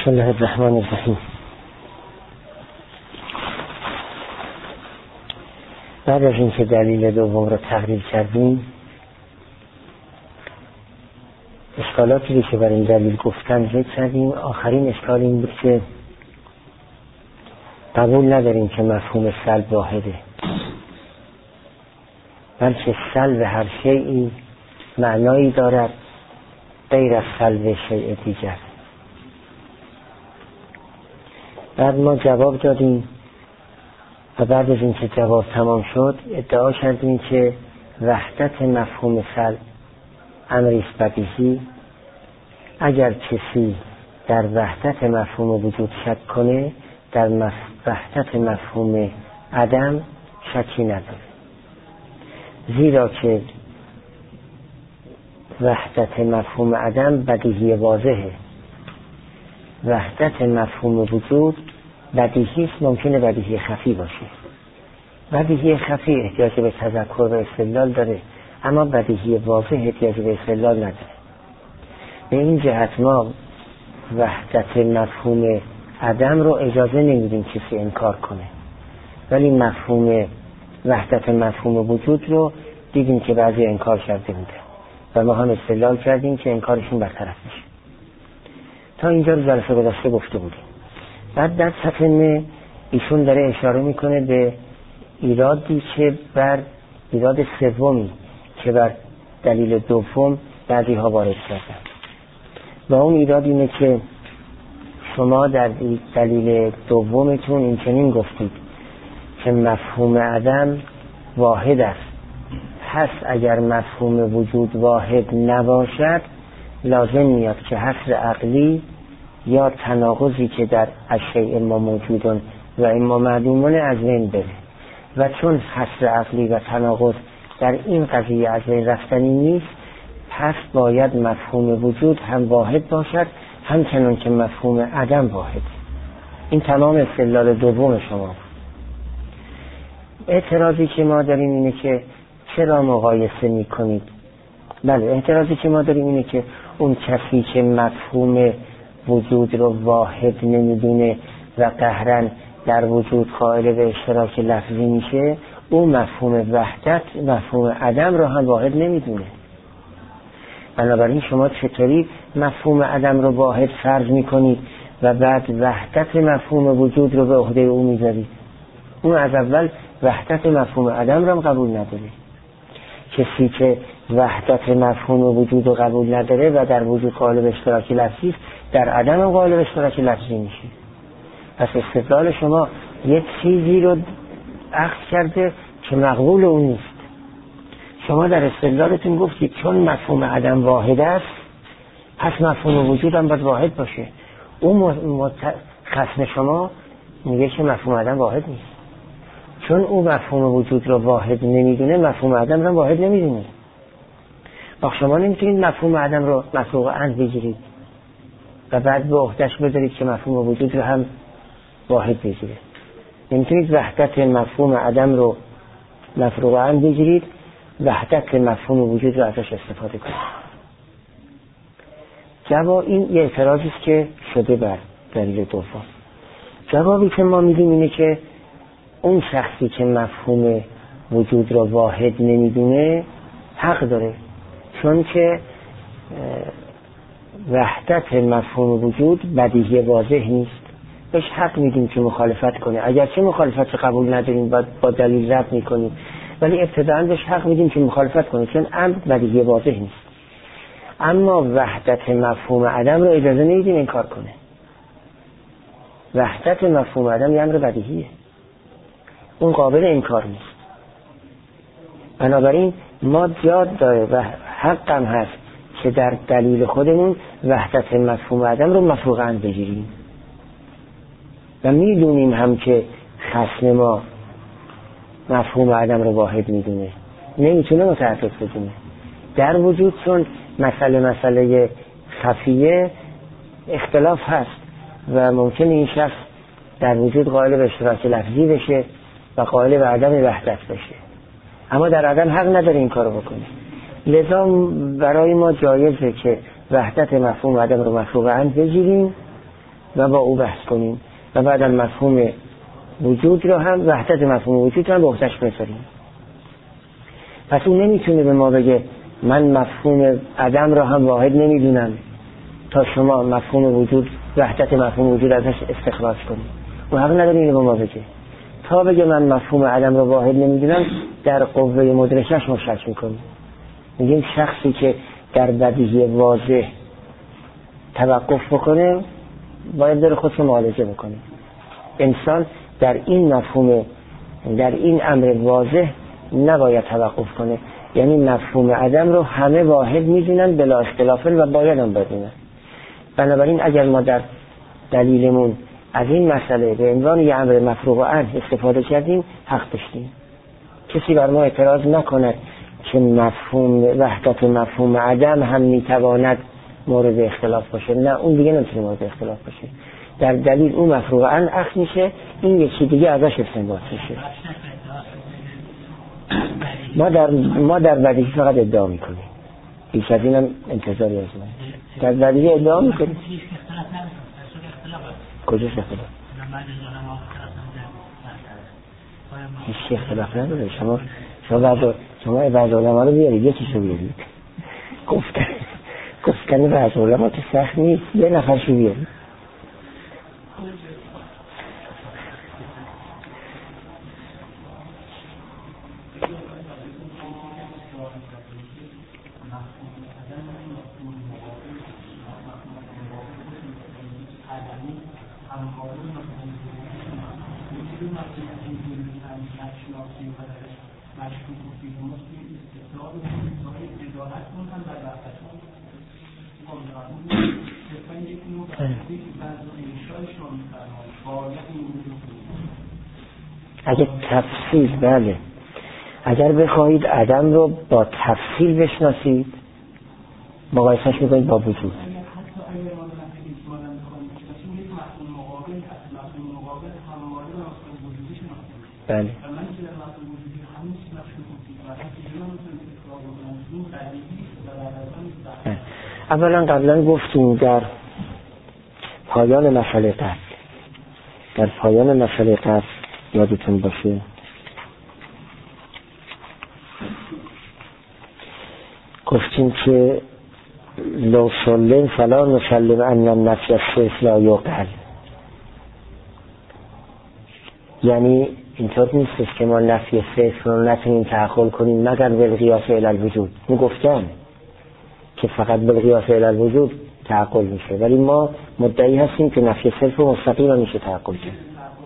بسم الله الرحمن الرحیم. بعد از اینکه دلیل دوم رو تقریر کردیم، اشکالاتی که بر این دلیل گفتن ذکر کردیم. آخرین اشکال این بود که قبول نداریم که مفهوم سلب واحده، بلکه سلب هر شیئی معنایی دارد غیر از سلب شیء دیگر. بعد ما جواب دادیم و بعد از اینکه جواب تمام شد ادعا کردیم که وحدت مفهوم سلب امری است بدیهی. اگر کسی در وحدت مفهوم وجود شک کنه، در وحدت مفهوم عدم شکی نداره، زیرا که وحدت مفهوم عدم بدیهی واضحه. وحدت مفهوم وجود بدیهی است، ممکنه بدیهی خفی باشه. بدیهی خفی احتیاج به تذکر و استدلال داره، اما بدیهی واضح احتیاج به استدلال نداره. به این جهت ما وحدت مفهوم عدم رو اجازه نمیدیم کسی انکار کنه، ولی مفهوم وحدت مفهوم وجود رو دیدیم که بعضی انکار کرده بوده و ما هم استدلال کردیم که انکارشون برطرف میشه. تا اینجا رو جلسه گذشته گفته بودیم. بعد در صفحه ایشون داره اشاره میکنه به ایرادی که بر ایراد سومی که بر دلیل دوم بعضی ها وارد کردن. و اون ایراد اینه که شما در دلیل دومتون این چنین گفتید که مفهوم عدم واحد است، پس اگر مفهوم وجود واحد نباشد لازم میاد که حصر عقلی یا تناقضی که در اشیاء ما موجودن و اما معدومون از بین بره. و چون حصر عقلی و تناقض در این قضیه از بین رفتنی نیست، پس باید مفهوم وجود هم واحد باشد، همچنان که مفهوم عدم واحد. این تمام استدلال دوم شما. اعتراضی که ما داریم اینه که چرا مقایسه میکنید؟ بله، اعتراضی که ما داریم اینه که اون کسی که مفهوم وجود رو واحد نمیدونه و قهرن در وجود قائل به اشتراک لفظی میشه، اون مفهوم وحدت، مفهوم عدم رو هم واحد نمیدونه. بنابراین شما چطوری مفهوم عدم رو واحد فرض میکنید و بعد وحدت مفهوم وجود رو به عهده او میذارید؟ اون از اول وحدت مفهوم عدم رو هم قبول نداره. کسی که وحدت مفهوم وجود رو قبول نداره و در وجود قائل به اشتراک لفظی است، در عدم هم قائل به اشتراک لفظی میشه. پس استدلال شما یک چیزی رو اخذ کرده که مقبول اون نیست. شما در استدلالتون گفتید چون مفهوم عدم واحد است، پس مفهوم وجود هم باید واحد باشه. اون خصم شما میگه که مفهوم عدم واحد نیست. چون اون مفهوم وجود رو واحد نمیدونه، مفهوم عدم رو واحد نمیدونه. وقت شما نمیتونید مفهوم عدم رو مفروغ عند بگیرید و بعد به عهده‌اش بذارید که مفهوم وجود رو هم واحد بگیره. نمیتونید وحدت مفهوم عدم رو مفروغ عند بگیرید، وحدت مفهوم وجود رو ازش استفاده کنید. جواب این یه اعتراضی است که شده بر دلیل دوم. جوابی که ما میدیم اینه که اون شخصی که مفهوم وجود رو واحد نمیدونه حق داره، چون که وحدت مفهوم وجود بدیهی واضح نیست. بهش حق میدیم که مخالفت کنه، اگرچه مخالفت قبول نداریم با دلیل رد میکنیم، ولی ابتداءً بهش حق میدیم که مخالفت کنه، چون امر بدیهی واضح نیست. اما وحدت مفهوم عدم رو اجازه نمیدیم انکار کنه. وحدت مفهوم عدم یه امر بدیهیه، اون قابل انکار نیست. بنابراین ما جاد داره و حق هم هست که در دلیل خودمون وحدت مفهوم عدم رو مفروغ عند بگیریم و میدونیم هم که خصم ما مفهوم عدم رو واحد میدونه، نمیتونه متعدد بدونه. در وجود چون مسئله خفیه اختلاف هست و ممکنه این شخص در وجود قائل به اشتراک لفظی بشه و قائل به عدم وحدت بشه، اما در عدم حق نداره این کارو بکنه. لذا برای ما جایزه که وحدت مفهوم عدم رو مفروغ عند بگیریم و با او بحث کنیم و بعد مفهوم وجود رو هم، وحدت مفهوم وجود رو هم به عهده‌اش بذاریم. پس اون نمیتونه به ما بگه من مفهوم عدم رو هم واحد نمیدونم تا شما مفهوم وجود، وحدت مفهوم وجود ازش استخراج کنید. اون حق نداره اینو به ما بگه. تا بگه من مفهوم عدم رو واحد نمیدونم، در قوه مدرکش ما شک میکنیم. میگیم شخصی که در بدیهی واضح توقف بکنه باید در خودش معالجه بکنه. انسان در این مفهوم، در این امر واضح نباید توقف کنه. یعنی مفهوم عدم رو همه واحد میدونن بلا اختلاف و باید هم بدونن. بنابراین اگر ما در دلیلمون از این مسئله به عنوان یه امر مفروغ عنه استفاده کردیم، حق داشتیم. کسی بر ما اعتراض نکند که مفهوم وحدت مفهوم عدم هم میتواند مورد اختلاف باشه. نه، اون دیگه نمیتونه مورد اختلاف باشه. در دلیل اون مفروغ عنه اخذ میشه، این یکی دیگه ازش استنباط میشه. ما در بدیهی فقط ادعا میکنیم، هیچ از اینم انتظاری از ما. در بدیهی ادعا میکنیم. کجاش اختلاف؟ هیچ اختلاف نداره. شما بعض علما رو بیارید، یکیشو بیارید. گفتن بعض علما تو سخت نیست، یه نفرشو بیارید. اگه تفصیل، بله، اگر بخواهید عدم رو با تفصیل بشناسید، مقایسهش میکنید با وجود. بله. اولا قبلا گفتیم در پایان مسئله قبل یادتون باشه گفتیم که لو سلم فلا نسلم ان النفی الصرف لا یقبل. یعنی اینطور نیست که ما نفی صرف رو نتونیم تعقل کنیم مگر بالقیاس الی الوجود. گفتم که فقط بالقیاس الی الوجود تعقل میشه، ولی ما مدعی هستیم که نفی صرف رو مستقیما میشه تعقل کرد.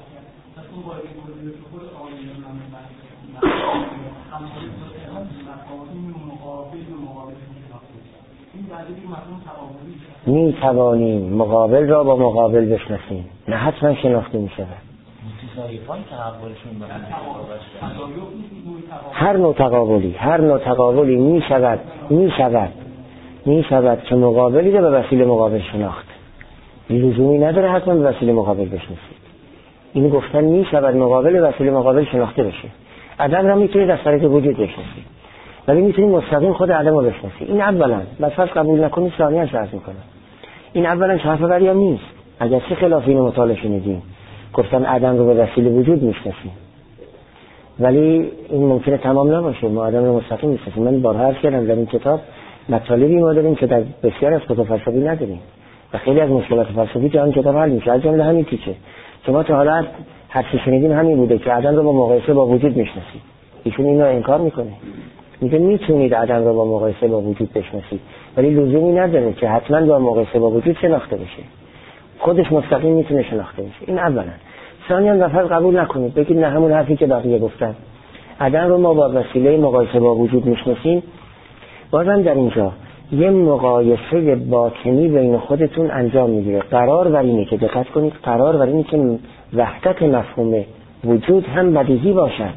می توانیم مقابل را با مقابل بشناسیم، نه حتما شناخته می شود. هر نوع تقابلی می شود که مقابلی را به وسیله مقابل شناخت. لزومی نداره حتما به وسیله مقابل بشناسید. اینو گفتن می شود مقابل به وسیله مقابل شناخته بشه. عدم را میتونید از طریق وجود بشناسید، ولی میتونید مستقیم خود عدم رو بشناسید. این اولا، بس قبول نکنید ثانیاً شرط میکنم. این اولا حرف بریا نیست. اگر چه خلاف اینو مطالعه شنیدیم گفتن عدم رو به وسیله وجود میشناسیم، ولی این ممکنه تمام نباشه. ما عدم رو مستقیم میشناسیم. من بارها عرض کردم در این کتاب مطالبی ما داریم که در بسیار از کتب فلسفی نداریم و خیلی از مشکلات فلسفی در این کتاب حل میشه. از جمله همین تیکه که ما تا حالا حرفی شنیدیم همین بوده که عدم رو با مقایسه با وجود میشناسید. ایشون اینو انکار میکنه، میگه میتونید عدم رو با مقایسه با وجود بشناسید، ولی لزومی نداره که حتما با مقایسه با وجود شناخته بشه. خودش مستقیم میتونه شناخته بشه. این اولا. ثانیاً لفظ قبول نکنید، بگید نه همون حرفی که بقیه گفتن عدم رو ما با وسیله مقایسه با وجود میشناسیم. بازم در اینجا یه مقایسه باطنی بین خودتون انجام میگیره. قرار بر اینه که دقت کنید، قرار بر اینه که وحدت مفهوم وجود هم بدیهی باشد،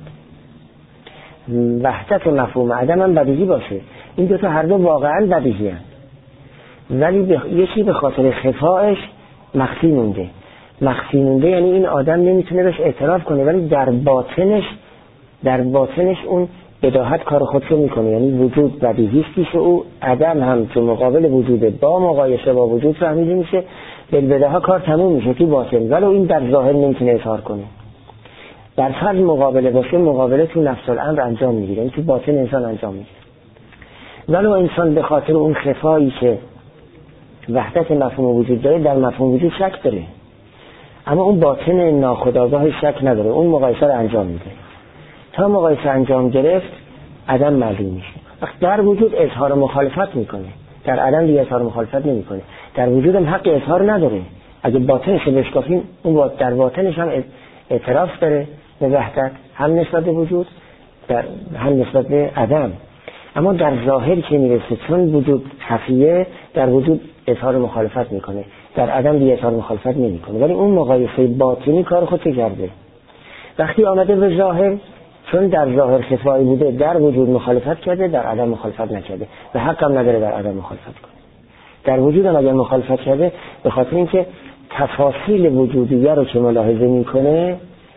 وحدت مفهوم عدم هم بدیهی باشه. این دو تا هر دو واقعا بدیهی هست، ولی یکی به خاطر خفایش مخفی مونده. یعنی این آدم نمیتونه بهش اعتراف کنه، ولی در باطنش اون بداهت کار خودشو میکنه. یعنی وجود بدیهی است پیش او، عدم هم که مقابل وجوده با مقایسه با وجود فهمیده میشه، بالبدیهه ها کار تموم میشه تو باطن، ولی این در ظاهر نمیتونه اظهار کنه. در فرض مقابله باشه، مقابله تو نفس الامر انجام میگیره، این تو باطن انسان انجام میگیره. ولی انسان به خاطر اون خفایی که وحدت مفهوم وجود داره، در مفهوم وجود شک داره، اما اون باطن ناخودآگاه شک نداره، اون مقایسه رو انجام میده. تا مقایسه انجام گرفت عدم معلوم میشه. وقت در وجود اظهار مخالفت میکنه، در عدم دیگه اظهار مخالفت نمیکنه. در وجود هم حق اظهار نداره. اگه باطنش رو بشکافیم، اون در باطنش هم اعتراف داره به وحدت، هم نسبت به وجود، هم نسبت به عدم. اما در ظاهر که میرسه، چون وجود خفیه، در وجود اظهار مخالفت میکنه، در عدم دیگه اظهار مخالفت نمیکنه. ولی اون مقایسه باطنی کار خودش کرده. وقتی آمده به ظاهر، چون در ظاهر خفایی بوده، در وجود مخالفت کرده، در عدم مخالفت نکرده و حق هم نداره در عدم مخالفت کنه. در وجود هم اگر مخالفت کرده، به خاطر اینکه تفاصیل وجودیه رو که ملاحظه میکنه،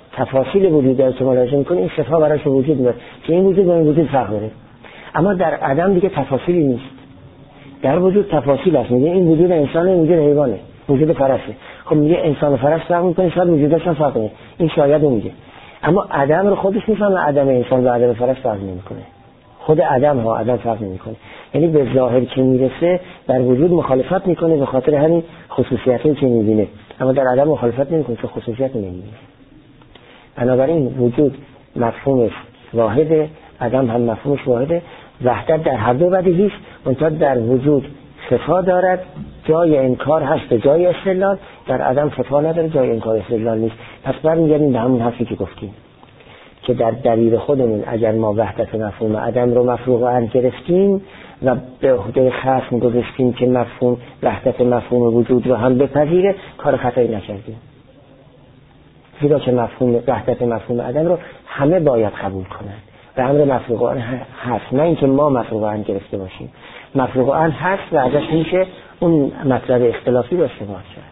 این صفا براش وجود میاد که این وجود با این وجود فرق داره. اما در عدم دیگه تفاصیلی نیست. در وجود تفاصیل هست، میگه این وجود انسانه، این وجود حیوانه، وجود فرسه. خب میگه انسان و فرس فرق میکنه، شاید وجودش هم فرق کنه، این شاید میگه. اما عدم رو خودش میفهمه، عدم انسان و عدم فرس فرق نمیکنه. خود عدم فرق نمیکنه. یعنی به ظاهر که میرسه در وجود مخالفت میکنه به خاطر همین خصوصیاتی که میبینه، اما در عدم مخالفت نمیکنه چون خصوصیت نمیبینه. بنابراین وجود مفهومش واحده، عدم هم مفهومش واحده. وحدت در هر دو بدیهی است، منتها در وجود صفا دارد، جای انکار هست به جای استدلال، در عدم صفا نداره، جای انکار استدلال نیست. پس برمیگردیم به همون حرفی که گفتیم که در دلیل خودمون اگر ما وحدت مفهوم عدم رو مفروغ عنه گرفتیم و به عهده خصم گذاشتیم که مفهوم وحدت مفهوم وجود رو هم بپذیره، کار خطایی نکردیم. زیرا که مفهوم وحدت مفهوم عدم رو همه باید قبول کنند و امر مفروغ عنه هست، نه اینکه ما مفروغ عنه گرفته باشیم. مفروغ عنه هست و ازش میشه اون مطلب اختلافی رو استفاده کرد.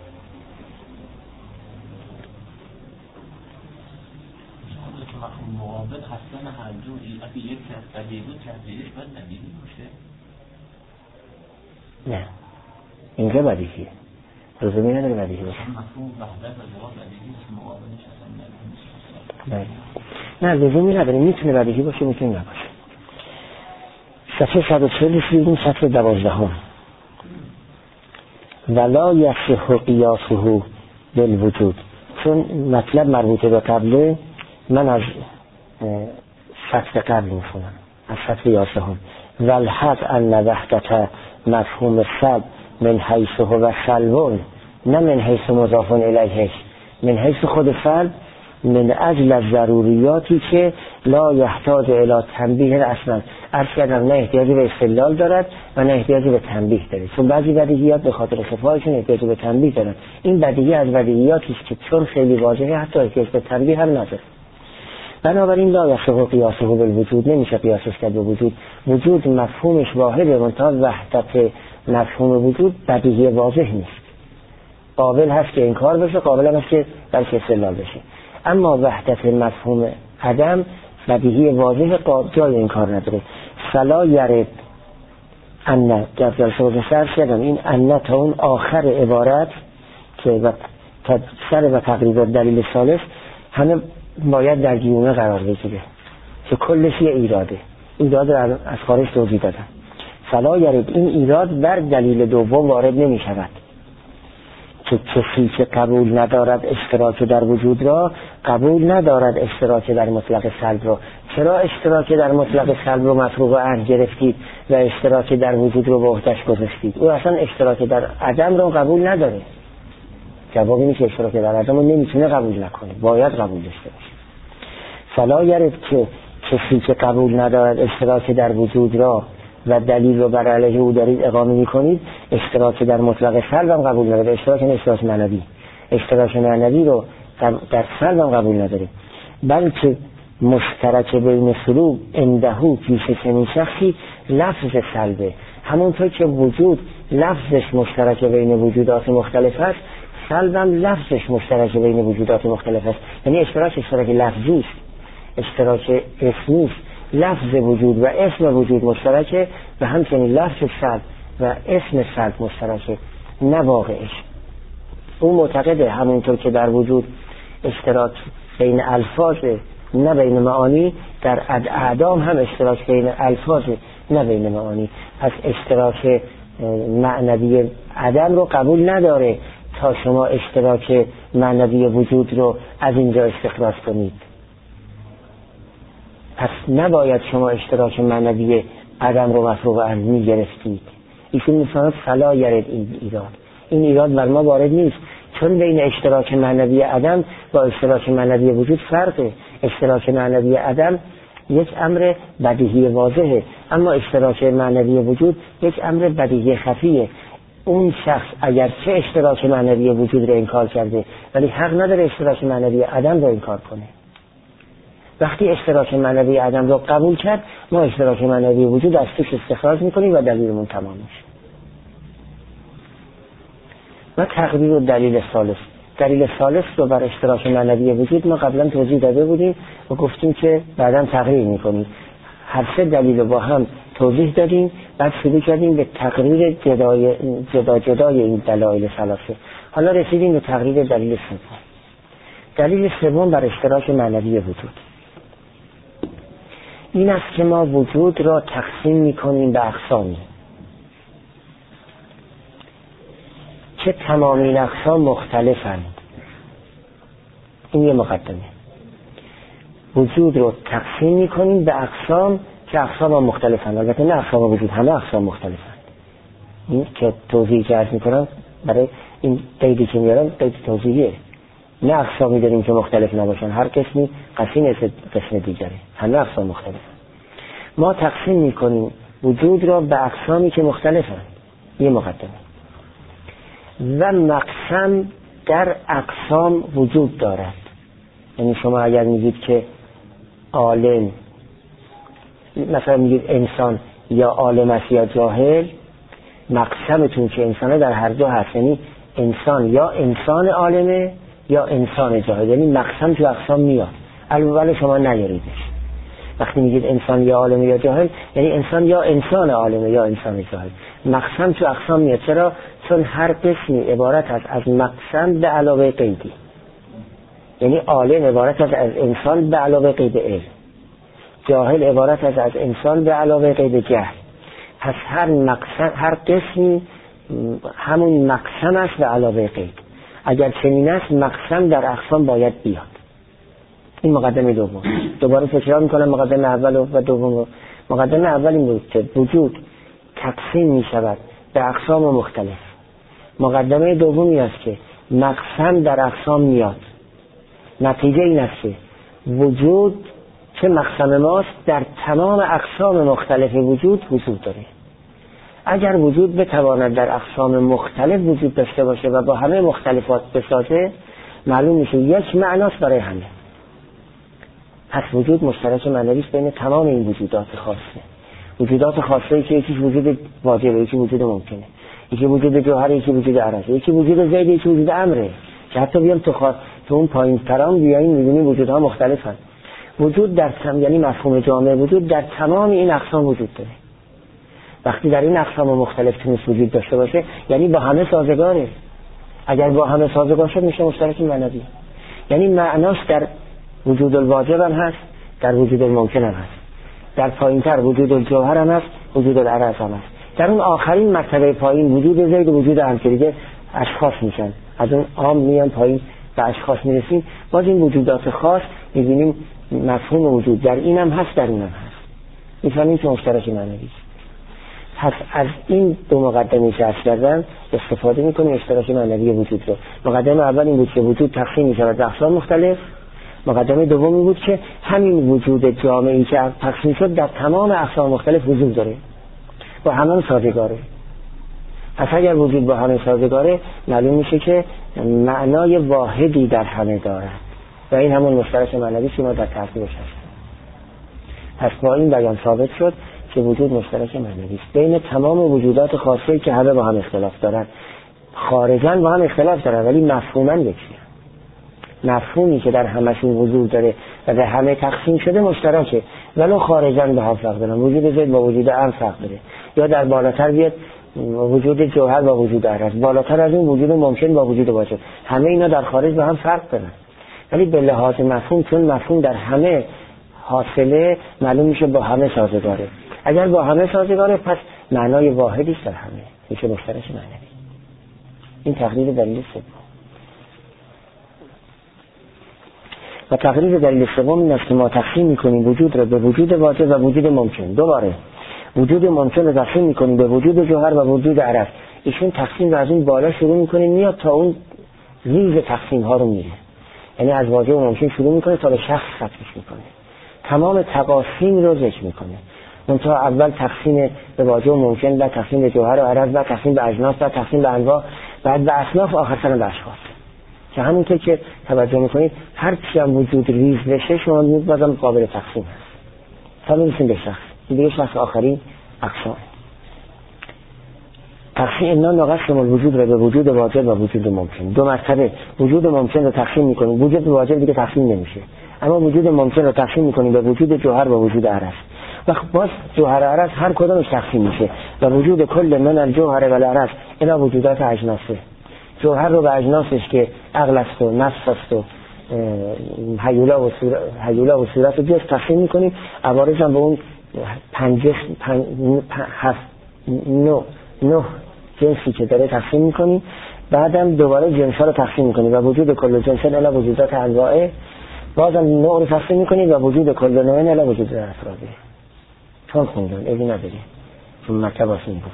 مقابل هستن هر جوری، اگه یک کس بدیهی بود تحضیرش باید بدیهی باشه؟ نه، اینجا بدیهیه، لزومی نداره بدیهی باشه. مفهوم وحدت و جواب بدیهی است، مقابلش اصلا بدیهی نیست. نه لزومی نداره، میتونه بدیهی باشه، میتونه نباشه. صفحه 140 رسیدیم، صفحه 12 ولا یصح قیاسه بالوجود. چون مطلب مربوطه به قبله، من از سطر قبل میخونم، از سطر یاسهم. والحق ان وحدت مفهوم سلب من حیث هو سلبون، نه من حیث مضاف الیه، من حیث خود سلب، من اجل از ضروریاتی که لا یحتاج الی تنبیه اصلا. عرض کردم نه احتیاجی به استدلال دارد و نه احتیاجی به تنبیه داره، چون بعضی بدیهیات به خاطر خفایشون احتیاجی به تنبیه دارن. این بدیهی از بدیهیاتی است که چون خیلی واضحه حتی احتیاج به تنبیه هم نداره. بنابراین لا یصح قیاسه بالوجود، نمیشه قیاسش کرد به وجود. وجود مفهومش واحده، منتها وحدت مفهوم وجود بدیهی واضح نیست. قابل هست که انکار بشه، قابل هم هست که بلکه استدلال بشه. اما وحدت مفهوم عدم بدیهی واضح، جای انکار نداره. فلا یرد ان، در جلسه گذشته کردم این ان تا اون آخر عبارت که سر و تقریبا دلیل ثالث همه باید در گیومه قرار بگیره که کلش یه ایراده. ایراد رو از خارج توضیح دادم. فلا یرد، این ایراد بر دلیل دوم وارد نمی شود که کسی که قبول ندارد اشتراک در وجود را، قبول ندارد اشتراک در مطلق سلب را. چرا اشتراک در مطلق سلب رو مفروغ عنه گرفتید و اشتراک در وجود رو به عهده‌اش گذاشتید؟ او اصلا اشتراک در عدم رو قبول نداره. جواب اینه که اشتراک در عدم رو نمیتونه قبول نکنه، باید قبول داشته باشه. فلا یرد که کسی که قبول ندارد اشتراک در وجود را و دلیل رو بر علیه او دارید اقامه میکنید، اشتراک در مطلق سلب هم قبول نداره. اشتراک معنوی، اشتراک معنوی رو در سلب هم قبول نداره. بلکه مشترک بین سلوک اندهو پیش چنین شخصی لفظ سلبه. همونطور که وجود لفظش مشترک بین وجودات مختلف است، سلب هم لفظش مشترک بین وجودات مختلف است. یعنی اشتراک لفظی است، اشتراک اسمی است. لفظ وجود و اسم وجود مشترکه و همچنین لفظ سلب و اسم سلب مشترکه، نه واقعش. او معتقده همونطور که در وجود اشتراک بین الفاظ نه بین معانی، در اعدام هم اشتراک بین الفاظ نه بین معانی. پس اشتراک معنوی عدم رو قبول نداره تا شما اشتراک معنوی وجود رو از اینجا استخراج کنید. پس نباید شما اشتراک معنوی عدم رو مفروغ علمی گرفتید. ایشون میفهمد فلا یرد این ایراد بر ما وارد نیست، چون بین اشتراک معنوی عدم با اشتراک معنوی وجود فرقه. اشتراک معنوی عدم یک امر بدیهی واضحه، اما اشتراک معنوی وجود یک امر بدیهی خفیه. اون شخص اگر چه اشتراک معنوی وجود رو انکار کرده، ولی حق نداره اشتراک معنوی عدم رو انکار کنه. وقتی اشتراک معنوی عدم رو قبول کرد، ما اشتراک معنوی وجود از توش استخراج میکنیم و دلیلمون تمام میشه. و تقریر و دلیل ثالث رو بر اشتراک معنوی وجود ما قبلا توضیح داده بودیم و گفتیم که بعداً تقریر میکنیم. هر سه دلیل رو با هم توضیح دادیم، بعد شروع کردیم به تقریر جدای این دلایل ثلاثه. حالا رسیدیم به تقریر دلیل سوم. دلیل سوم بر اشتراک معنوی وجود این است که ما وجود را تقسیم میکنیم به اقسامی که تمام این اقسام مختلفند. این یه مقدمه. وجود رو تقسیم میکنیم به اقسام که اقسام هم مختلفند. البته نه اقسام وجود، همه اقسام مختلفند. این که توضیح که عرض میکنم برای این قیدی که میارم قید توضیحیه. نه اقسامی داریم که مختلف نباشن، هر قسمی قسیم قسم دیگره، همه اقسام مختلفند. ما تقسیم میکنیم وجود را به اقسامی که مختلفند. یه مقدمه. و مقسم در اقسام وجود دارد. یعنی شما اگر میگید که عالم، مثلا میگید انسان یا عالم است یا جاهل، مقسمتون که انسانه در هر دو هست، یعنی انسان یا انسان عالمه یا انسان جاهل، یعنی مقسم تو اقسام میاد. البته شما نیاریدش. وقتی میگید انسان یا عالمه یا جاهل، یعنی انسان یا انسان عالمه یا انسان جاهل. مقسم تو اقسام میاد. چرا؟ چون هر قسمی عبارت است از مقسم به علاوه قیدی. یعنی عالم عبارت است از انسان به علاوه قید علم، جاهل عبارت است از انسان به علاوه قید جهل. پس هر قسمی همون مقسم است به علاوه قید. اگر چنین است مقسم در اقسام باید بیاد. این مقدمه دوم. دوباره تکرار میکنم مقدمه اول و دوم. مقدمه اول این بود که وجود تقسیم می شود به اقسام مختلف. مقدمه دومی است که مقسم در اقسام میاد. نتیجه این است که وجود که مقسم ماست در تمام اقسام مختلف وجود داره. اگر وجود بتواند در اقسام مختلف وجود داشته باشه و با همه مختلفات بسازه، معلوم میشه یک معناست برای همه. پس وجود مشترک معنوی است بین تمام این وجودات خاصه. وجودات خاصه که یکیش وجود واجبه، یکی وجود ممکنه، یکی وجود جوهره، یکی وجود عرضه، یکی وجود زید، یکی وجود امره. که حتی بیام تو اون پایین ترام بیاییم می‌بینیم وجودها مختلفن. وجود یعنی مفهوم جامع وجود در تمام این اقسام وجود داره. وقتی در این اقسام مختلف تونست وجود داشته باشه، یعنی با همه سازگاره. اگر با همه سازگار شد میشه مشترک معنوی. یعنی معناش در وجود الواجب هم هست، در وجود الممکن هم هست، در پایین‌تر وجود الجوهر هم هست، وجود العرض هم هست. در اون آخرین مرتبه پایین وجود زید و وجود هم که دیگه اشخاص میشن، از اون عام میان پایین به اشخاص میرسیم. باز این وجودات خاص میبینیم مفهوم وجود در این هم هست، در اون هم هست. میفهمیم که مشترک معنوی است. پس از این دو مقدمه که عرض کردم استفاده میکنیم اشتراک معنوی وجود رو. مقدمه اول این بود که وجود تقسیم میشود به اقسام مختلف. مقدمه دومی بود که همین وجود جامعی که تقسیم شد در تمام اقسام مختلف وجود داره، با همه سازگاره. پس اگر وجود با همه سازگاره، معلوم میشه که معنای واحدی در همه دارد و این همون مشترک معنوی که ما در ترتیبش هست. پس با این بیان ثابت شد که وجود مشترک معنوی است بین تمام وجودات خاصه‌ای که همه با هم اختلاف دارن. خارجاً با هم اختلاف دارن ولی مفهوماً یکیه. مفهومی که در همشون وجود داره و به همه تقسیم شده مشترکه، ولو خارجاً به هم فرق دارن. وجود زید با وجود ام فرق داره، یا در بالاتر بیاد وجود جوهر با وجود عرض، بالاتر از این وجود ممکن با وجود واجب. همه اینا در خارج با هم فرق دارن، ولی به لحاظ مفهوم چون مفهوم در همه حاصله معلوم میشه با همه سازگاره. اگر با همه سازگاره پس معنای واحدی است در همه، میشه مشترک معنوی. این تقریر دلیل سوم. و تقریر دلیل سوم این است که ما تقسیم میکنیم وجود را به وجود واجب و وجود ممکن. دوباره وجود ممکن رو تقسیم میکنیم به وجود جوهر و وجود عرض. ایشون تقسیم رو از این بالا شروع میکنه میاد تا اون ریز تقسیم ها رو میره، یعنی از واجب و ممکن شروع میکنه تا به شخص ختمش میکنه، تمام تقاسیم رو ذکر میکنه. منتها اول تقسیم به واجب و ممکن، بعد تقسیم به جوهر و عرض، بعد تقسیم به اجناس، بعد تقسیم به انواع، بعد به اصناف، آخر سر به اشخاص. که همونطور که توجه میکنید هر چی هم وجود ریز بشه شما میبینید بازم قابل تقسیم هست تا میرسیم به شخص. دیگه شخص آخرین اقسام. تقسیم اینا ناقص الوجود را به وجود واجب و وجود ممکن. دو مرتبه وجود ممکن رو تقسیم میکنیم، وجود واجب دیگه تقسیم نمیشه، اما وجود ممکن رو تقسیم میکنیم به وجود جوهر و وجود عرض. و باز جوهر عرض هر کدومش تقسیم میشه و وجود کل من الجوهر و العرض الی وجودات اجناسه. جوهر رو به اجناسش که عقل است و نفس است و هیولا و صورت رو بیاست تقسیم میکنیم. عوارض هم به اون 9 جنسی که داره تقسیم میکنیم. بعدم دوباره جنس ها رو تقسیم میکنیم و وجود کل جنس الی وجودات انواع، بازم نوع رو تقسیم میکنیم و وجود کل نوع الی وجود افراده. چون خوندن ایدی نداری چون مکتب آسین بود.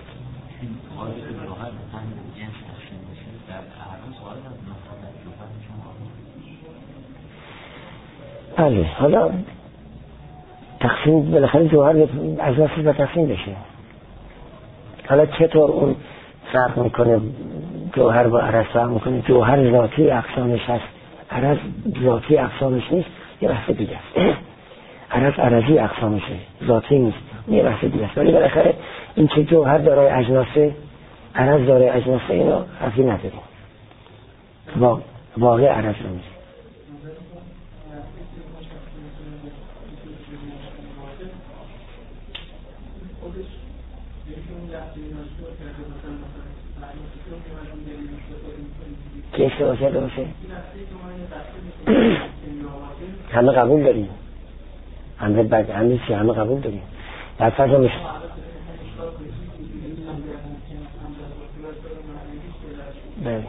بله، حالا تقسیم بالاخره جوهر اجناسی و تقسیم بشه. حالا چطور اون فرق میکنه جوهر با عرض فرق میکنه؟ جوهر ذاتی اقسامش هست، عرض ذاتی اقسامش نیست، یه بحث دیگه است. عرض عرضی اقسامشه، ذاتی نیست، یه بحث دیگه است. ولی بالاخره این که جوهر دارای اجناسه، عرض دارای اجناسه، اینا حرفی نداریم. واقع عرض نیست. که اشتباه شده باشه همه قبول داریم، همه قبول داریم. بعد فرضا میشه بله،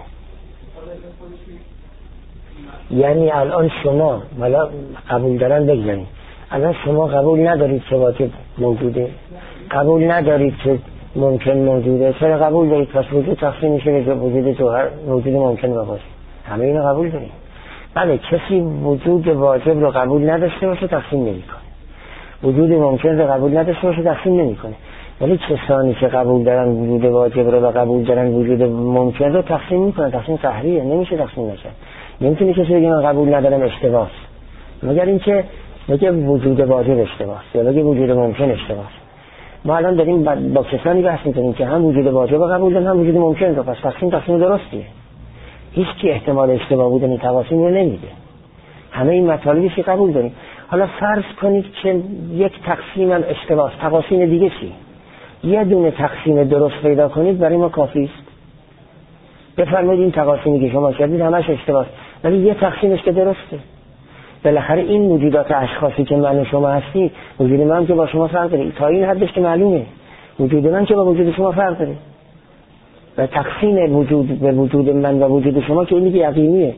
یعنی الان شما حالا قبول دارن بگذاریم، الان شما قبول ندارید که واجب موجوده، قبول ندارید که ممکن موجوده. چرا قبول دارید؟ پس وجود تقسیم میشه به وجود جوهر، وجود ممکن و واجب. همه اینو قبول داریم. بله، کسی وجود واجب رو قبول نداشته باشه تقسیم نمیکنه، وجود ممکن رو قبول نداشته باشه تقسیم نمیکنه. ولی کسانی که قبول دارن وجود واجب رو و قبول دارن وجود ممکن رو تقسیم میکنن. تقسیم تحریه، نمیشه تقسیم نشه. نمیتونه کسی بگه من قبول ندارم اشتباهه، مگر اینکه بگه وجود واجب اشتباهه یا بگه وجود ممکن اشتباهه. ما الان داریم با کسانی بحث میکنیم که هم وجود واجب قبول دارن هم وجود ممکن رو، پس تقسیم درستیه. هیچ کی احتمال اشتباه بودن این تقاسیم رو نمیده. همه این مطالبی که قبول داریم. حالا فرض کنید که یک تقسیم هم اشتباه، تقاسیم دیگه چی؟ یه دونه تقسیم درست پیدا کنید برای ما کافی است. بفرمایید این تقاسیمی که شما کردید همش اشتباه، ولی یه تقسیمش که درسته. بالاخره این وجودات اشخاصی که من و شما هستی، وجود من که با شما فرق داره، تا این حدش که معلومه وجود من که با وجود شما فرق داره. و تقسیم وجود به وجود من و وجود شما که اینی که یقینیه.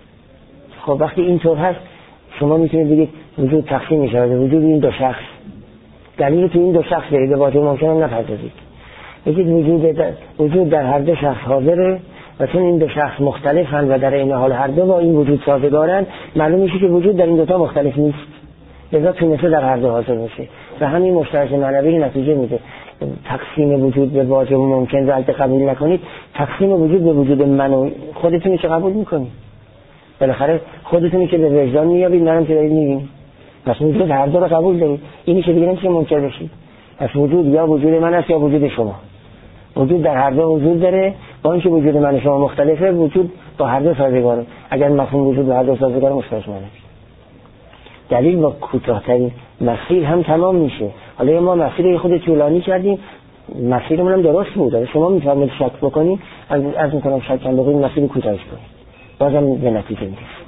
خب وقتی اینطور هست شما میتونید بگید وجود تقسیم میشه به وجود این دو شخص. دلیل تو این دو شخص دارید، به واجب ممکن هم نپردازید. بگید وجود در هر دو شخص حاضره و چون این دو شخص مختلفن و در این حال هر دو با این وجود سازگارن، معلوم میشه که وجود در این دوتا مختلف نیست، لذا تونسته در هر دو حاضر باشه و همین مشترک معنوی نتیجه میده. تقسیم وجود به واجب و ممکن رو البته قبول نکنید، تقسیم وجود به وجود من و خودتونی که قبول میکنید. بالاخره خودتونی که به وجدان میابید، منم که دارید میبینید، پس وجود هر دو رو قبول دارید. اینی که دیگه نمیشه منکر بشید. پس وجود یا وجود من است یا وجود شما. وجود در هر دو وجود داره، با اینکه وجود من و شما مختلفه، وجود با هر دو سازگاره. اگر مفهوم وجود با هر دو سازگاره مشترک معنوی. دلیل با کوتاه‌ترین مسیر هم تمام میشه. حالا ما مسیر خود طولانی کردیم، مسیرمون هم درست بود. شما میفرمایید شک بکنید، از میکنم شک کن بکنید، مسیر کوتاهش کنید، بازم به نتیجه میرسید.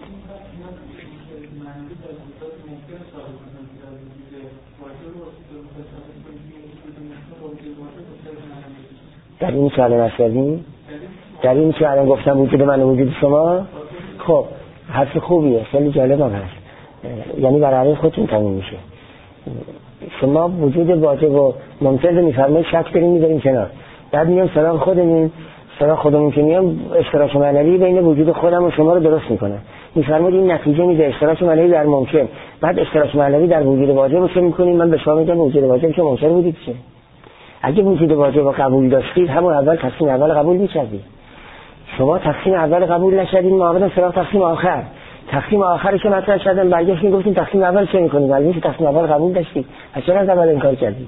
در این که الان کردیم، در این که الان گفتم وجود من و وجود شما، خب حرف خوبیه، خیلی جالب هم هست، یعنی برای خودتون تموم میشه. شما وجود واجب و ممتاز میفرمایید شک داریم میذاریم کنار، بعد میام سراغ خودمون که میام اشتراک معنوی بین وجود خودم و شما رو درست میکنم، میفرمایید این نتیجه میده اشتراک معنوی در ممکن، بعد اشتراک معنوی در وجود واجب رو چه میکنیم؟ من به شما میگم وجود واجب که ممکن وجود چه؟ اگه وجود واجب رو قبول داشتید همون اول تقسیم اول قبول می‌کردید. شما تقسیم اول قبول نشدید، ما آمدیم سراغ تقسیم آخر. تقسیم آخرش که مطرح کردن برگشتیم گفتیم تقسیم اول چه می‌کنید؟ ولی که تقسیم اول قبول داشتید، چرا از اول انکار کردید؟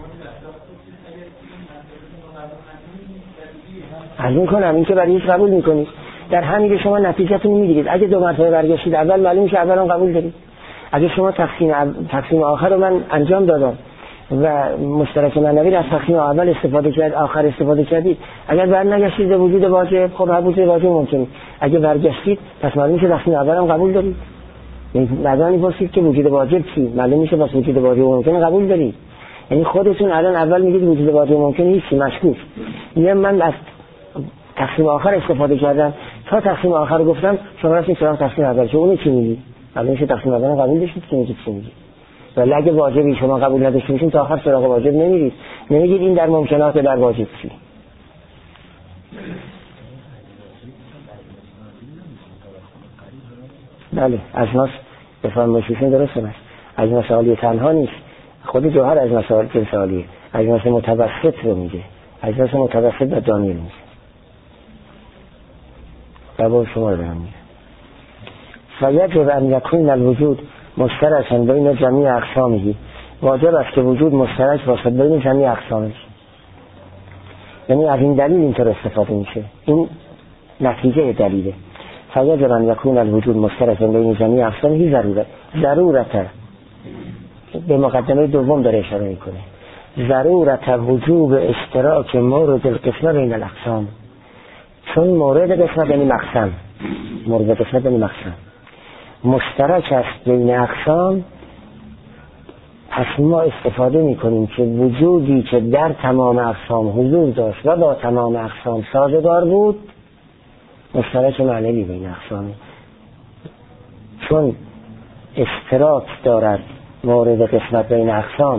از این کنم این که برای هیچ قبول می‌کنید، در همین که شما نتیجه‌تون می‌گیرید. اگه دو مرتبه برگشتید اول، معلوم میشه اول هم قبول دارید. اگه شما تقسیم آخر رو من انجام دادم و مشترک معنوی از تقسیم اول استفاده کرد، آخر استفاده کردید، اگر برنگشتید به وجود واجب، خب وجود واجب ممکنه. اگه برگشتید پس معلوم میشه تقسیم اول هم قبول دارید. بعدانی پرسید که وجود واجب چی؟ معلوم میشه بس وجود واجب ممکنه قبول دارید. یعنی خودتون الان اول میگید وجود واجب ممکنه هیچی، مشکوک. میگم من از تقسیم آخر استفاده کردم، تا تقسیم آخر گفتم شما رفتید سراغ تقسیم اول، چه اون چی میگی؟ معلوم میشه تقسیم اول هم قبول داشتید که میگید چی میگی. ولی اگه واجبی شما قبول نداشته باشین تا آخر سراغ واجب نمیرید، نمیگید این در ممکنات در واجب چی. بله اجناس بفرمایشون درسته است. اجناس عالی تنها نیست، خود جوهر اجناس عالیه، اجناس متوسط رو میگه، اجناس متوسط در دانیل میگه. جواب شما رو دارم میگه. فیجب ان یکون الوجود مشترکاً بین جمیع اقسامه، واجب است که وجود مشترک باشد بین جمیع اقسامش. یعنی از این دلیل اینطور استفاده میشه، این نتیجه دلیله. فیجب ان یکون الوجود مشترکاً بین جمیع اقسامه ضرورت، به مقدمه دوم داره اشاره میکنه، ضرورت وجوب اشتراک مورد القسمه بین الاقسام. چون مورد قسمت یعنی مقسم، مورد قسمت یعنی مقسم مشترک است بین اقسام، پس ما استفاده میکنیم که وجودی که در تمام اقسام حضور داشت و با تمام اقسام سازگار بود مشترک معنوی بین اقسام. چون اشتراک دارد مورد قسمت بین اقسام،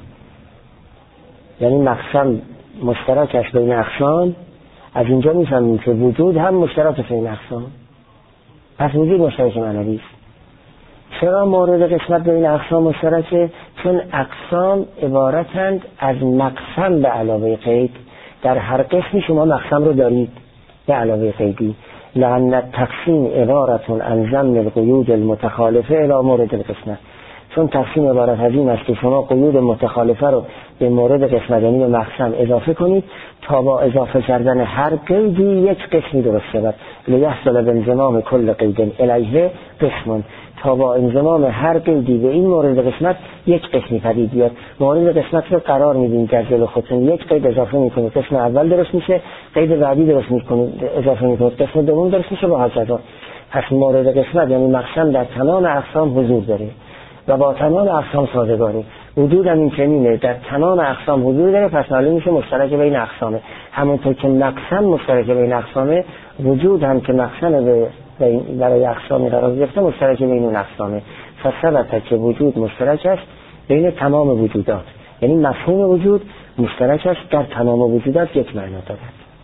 یعنی مقسم مشترک است بین اقسام، از اینجا میفهمیم که وجود هم مشترک بین اقسام، پس وجود مشترک معنوی است. چرا مورد قسمت بین اقسام مشترکه؟ چون اقسام عبارتند از مقسم به علاوه قید. در هر قسمی شما مقسم رو دارید به علاوه قیدی. لأن التقسیم عبارت عن ضمن القیود المتخالفه الی مورد القسمت. چون تقسیم عبارت از این است که شما قیود متخالفه رو به مورد قسمت یعنی به مقسم اضافه کنید تا با اضافه کردن هر قیدی یک قسمی درست شود. لیحصل بانضمام کل قید الیه قسم، تا با انضمام هر قیدی به این مورد قسمت یک قسمی پدید بیاد. مورد قسمت رو قرار میدین در جلو خودتون، یک قید اضافه میکنید قسم اول درست میشه، قید بعدی درست میکنید اضافه میکنید قسم دوم درست میشه و هكذا. پس مورد قسمت یعنی مقسم در تمام اقسام حضور داره و با تمام اقسام سازگاره. وجود هم این چنینه، در تمام اقسام حضور داره، پس معلوم میشه مشترک بین اقسامه. همونطور که مقسم مشترک بین اقسامه، وجود هم که مقسم برای اقسام قرار گرفته مشترک بین اون اقسامه. فثبت که وجود مشترک است بین تمام وجودات، یعنی مفهوم وجود مشترک است در تمام وجودات، یک معنا دارد.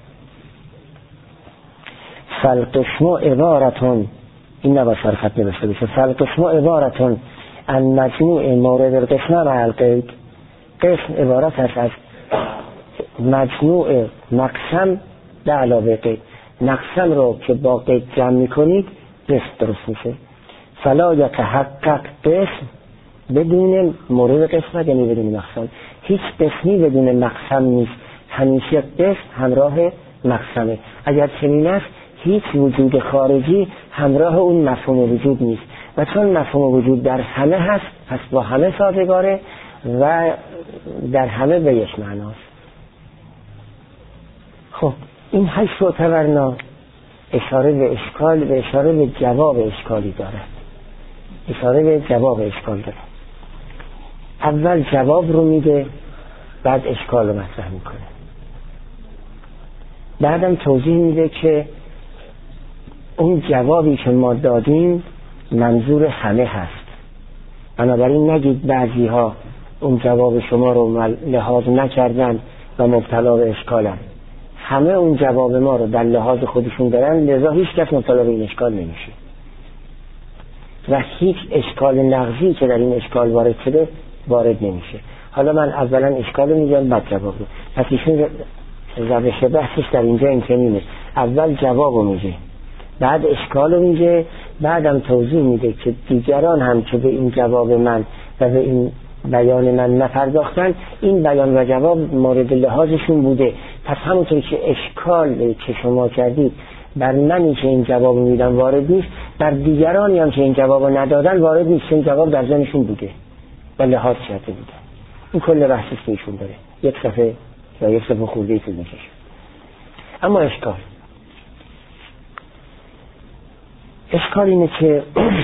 فالقسم عبارتون، این نباید خط نوشته بشه، فالقسم عبارتون ان مجموع مورد القسمه مع القید. قسم عبارت است از مجموع مقسم به علاوه قید. مقسم رو که با قید جمع میکنید قسم درست میشه. فلا یتحقق قسم بدون مورد قسمت یعنی بدون مقسم. هیچ قسمی بدون مقسم نیست، همیشه قسم همراه مقسمه. اگر چنین است هیچ وجود خارجی همراه اون مفهوم وجود نیست و چون مفهوم وجود در همه هست پس با همه سازگاره و در همه به یک معناست. خب این 8 معتبرنا اشاره به اشکال و اشاره به جواب اشکالی دارد. اشاره به جواب اشکال دارد. اول جواب رو میده، بعد اشکال رو مطرح میکنه، بعدم توضیح میده که اون جوابی که ما دادیم منظور همه هست. بنابراین نگید بعضی ها اون جواب شما رو لحاظ نکردن و مبتلا به اشکالن. همه اون جواب ما رو در لحاظ خودشون دارن، لذا هیچ کس مبتلا به این اشکال نمیشه و هیچ اشکال نقضی که در این اشکال وارد شده وارد نمیشه. حالا من اولا اشکال رو میگم بعد جواب رو. پس ایشون روش بحثش در اینجا این چنینه، اول جواب رو میگه، بعد اشکال رو میگه، بعدم توضیح میده که دیگران هم که به این جواب من و به این بیان من نپرداختن، این بیان و جواب مورد لحاظشون بوده. پس همونطور که اشکال که شما کردید بر منی که این جواب میدم وارد نیست، بر دیگرانی هم که این جواب ندادن وارد نیست، این جواب در ذهنشون بوده و لحاظ کرده بوده. این کل بحثی که ایشون داره، یک صفحه یا یک صفحه خورده‌ای طول می‌کشه. اما اشکال اینه که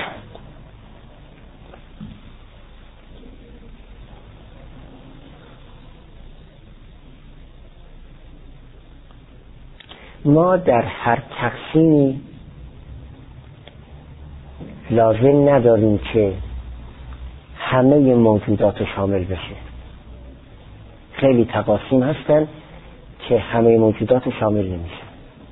ما در هر تقسیمی لازم نداریم که همه موجودات شامل بشه. خیلی تقاسیم هستن که همه موجودات شامل نمیشن.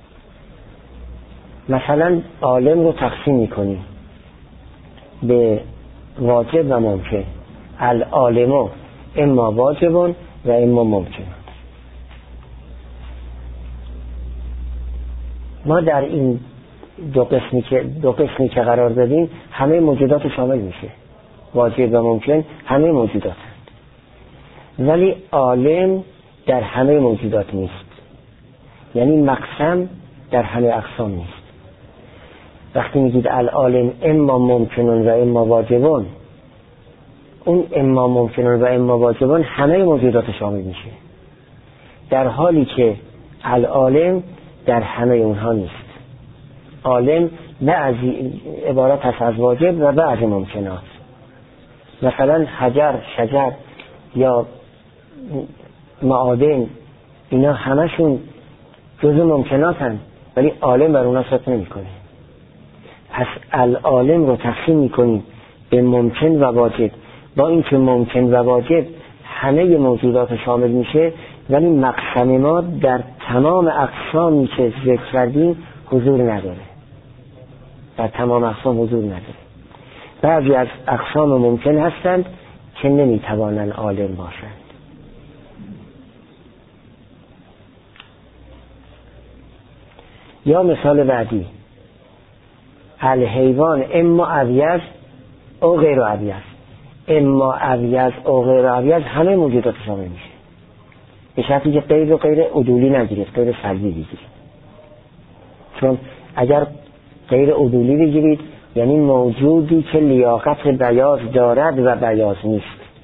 مثلا عالم رو تقسیم میکنیم به واجب و ممکن. العالم اما واجب و اما ممکن. ما در این دو قسمی که قرار دادیم همه موجودات شامل میشه، واجب و ممکن همه موجودات هست. ولی عالم در همه موجودات نیست، یعنی مقسم در همه اقسام نیست. وقتی میگید العالم اما ممکنون و اما واجبون، اون اما ممکنون و اما واجبون همه موجودات شامل میشه، در حالی که العالم در همه اونها نیست. عالم بعضی عبارت هست از واجب و بعضی ممکنات. مثلا حجر، شجر یا معادن، اینا همشون جزء ممکنات هست ولی عالم بر اونا ست نمی کنه. پس العالم رو تقسیم میکنیم به ممکن و واجب، با اینکه ممکن و واجب همه موجودات شامل میشه، ولی مقسم ما در تمام اقسامی که ذکر کردیم حضور نداره. در تمام اقسام حضور نداره. بعضی از اقسام ممکن هستند که نمیتوانند عالم باشند. یا مثال بعدی، الحیوان اما ابیض او غیر ابیض. اما ابیض او غیر ابیض همه موجودات شامل میشه، به شرطی که غیر و غیر عدولی نگیرید، غیر سلبی بگیرید. چون اگر غیر عدولی بگیرید یعنی موجودی که لیاقت بیاض دارد و بیاض نیست.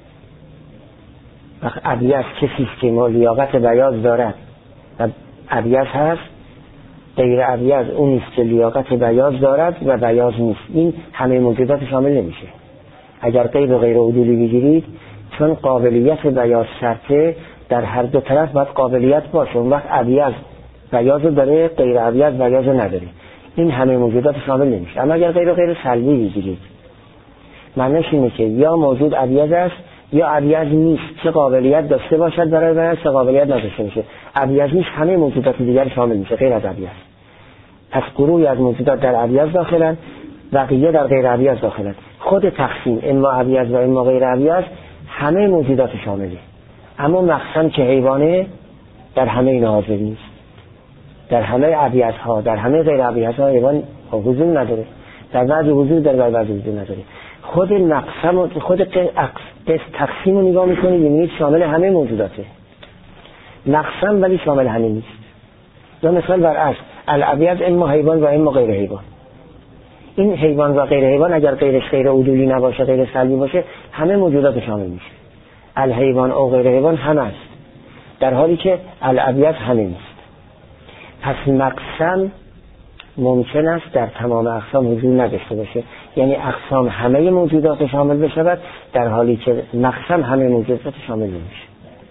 وقت ابیض کسی که لیاقت بیاض دارد و ابیض هست، غیر ابیض اون نیست که لیاقت بیاض دارد و بیاض نیست. این همه موجودات شامل نمیشه اگر غیر و غیر عدولی بگیرید، چون قابلیت بیاض شرطه در هر دو طرف باید قابلیت باشه. اون وقت ابیض بیاض داره، غیر ابیض بیاض نداره، این همه موجودات شامل نمیشه. اما اگر غیر و غیر سلبی بگیرید، معنیش اینه که یا موجود ابیض است یا ابیض نیست، چه قابلیت داشته باشد برای بیاض، چه قابلیت نداشته باشه. ابیض نیست همه موجودات دیگر شامل میشه غیر از ابیض. پس گروهی از موجودات در ابیض داخلن، بقیه در غیر ابیض داخلن. خود تقسیم اما ابیض و اما غیر ابیض همه موجودات شامله. اما مقسم که حیوانه در همه اینا حاضر نیست. در همه ابیض ها، در همه غیر ابیض ها حیوان حضور نداره، در بعضی حضور داره، در بعضی حضور نداره. خود مقسم، خود تقسیم رو نگاه میکنید یعنی شامل همه موجوداته. مقسم ولی شامل همه نیست. یا مثال برعکس، الابیض اما حیوان و اما غیر حیوان. این حیوان و غیر حیوان اگر غیرش غیر عدولی نباشه، غیر سلبی باشه، همه موجودات شامل میشه. الحیوان او غیر حیوان همه است، در حالی که الابیض همه نیست. پس مقسم ممکن است در تمام اقسام حضور نداشته باشه، یعنی اقسام همه موجودات شامل بشود، در حالی که مقسم همه موجودات شامل نمیشه.